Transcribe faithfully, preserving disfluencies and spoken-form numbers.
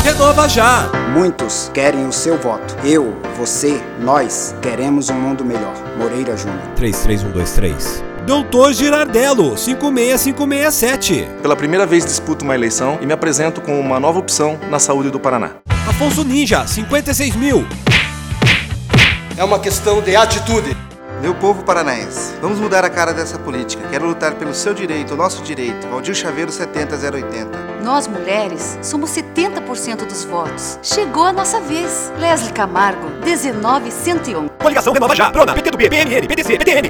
Renova Já. Muitos querem o seu voto. Eu, você, nós queremos um mundo melhor. Moreira Júnior. três três um dois três. Doutor Girardello, cinco seis cinco seis sete. Pela primeira vez disputo uma eleição e me apresento como uma nova opção na saúde do Paraná. Afonso Ninja, cinquenta e seis mil. É uma questão de atitude. Meu povo paranaense, vamos mudar a cara dessa política. Quero lutar pelo seu direito, o nosso direito. Valdir Chaveiro, setenta zero oitenta. Nós, mulheres, somos setenta por cento dos votos. Chegou a nossa vez. Leslie Camargo, dezenove cento e um. Coligação Renova Já. Prona, P T do B, P M N, P T C, P T N.